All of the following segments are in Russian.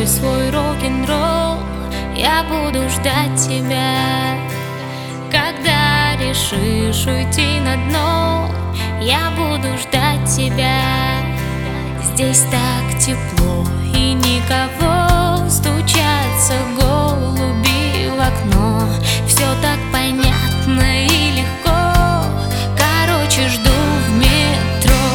пой свой рок-н-ролл, я буду ждать тебя. Когда решишь уйти на дно, я буду ждать тебя. Здесь так тепло и никого, стучатся голуби в окно. Все так понятно и легко, короче, жду в метро.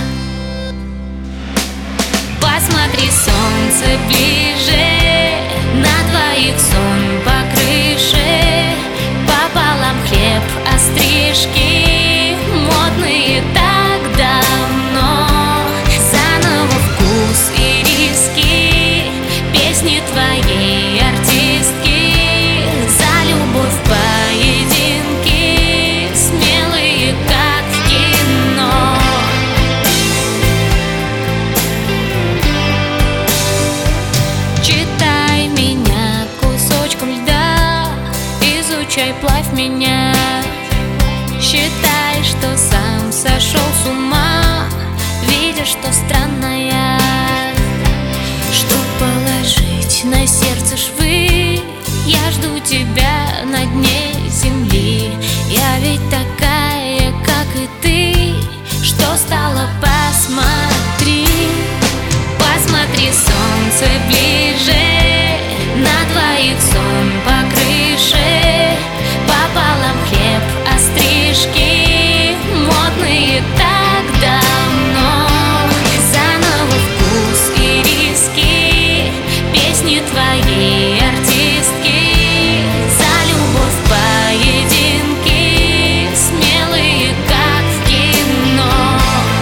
Посмотри, солнце ближе, на двоих сон по крыше, пополам хлеб, острижки, модные так давно. Заново вкус и риски, песни твоей артистки, за любовь поединки, смелые как в кино. Читай меня кусочком льда, изучай, плавь меня. Считай, что сам сошел с ума, видя, что странная. Что положить на сердце швы, я жду тебя на дне земли. Я ведь такая, как и ты, что стало, посмотри. Посмотри, солнце ближе, на двоих сон по крыше, пополам хлеб, острижки, модные так давно. Заново вкус и риски, песни твоей артистки, за любовь поединки, смелые как в кино.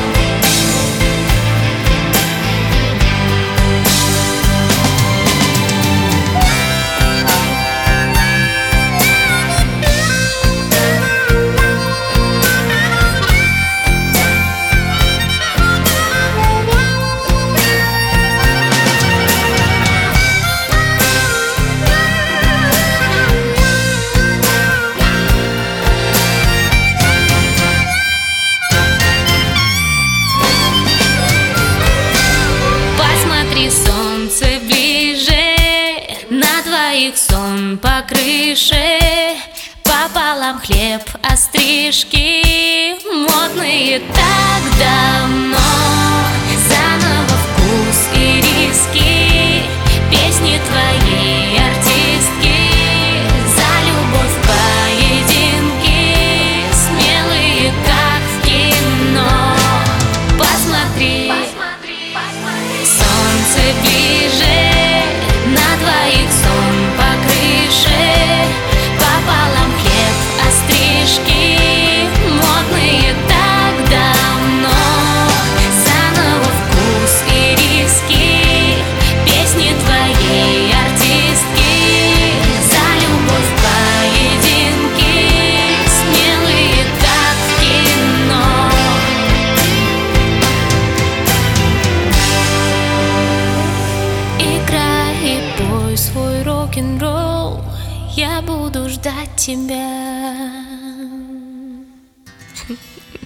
Солнце ближе, на двоих сон по крыше, пополам хлеб, острижки, модные так давно. Заново вкус и риски, песни твоей артистки, за любовь поединки, смелые как в кино. Посмотри, солнце ближе, на двоих сон по крыше, пополам хлеб, острижки, модные так давно. Заново вкус и риски, песни твоей артистки, за любовь поединки, смелые как в кино. Играй и пой свой рок-н-ролл, я буду ждать тебя.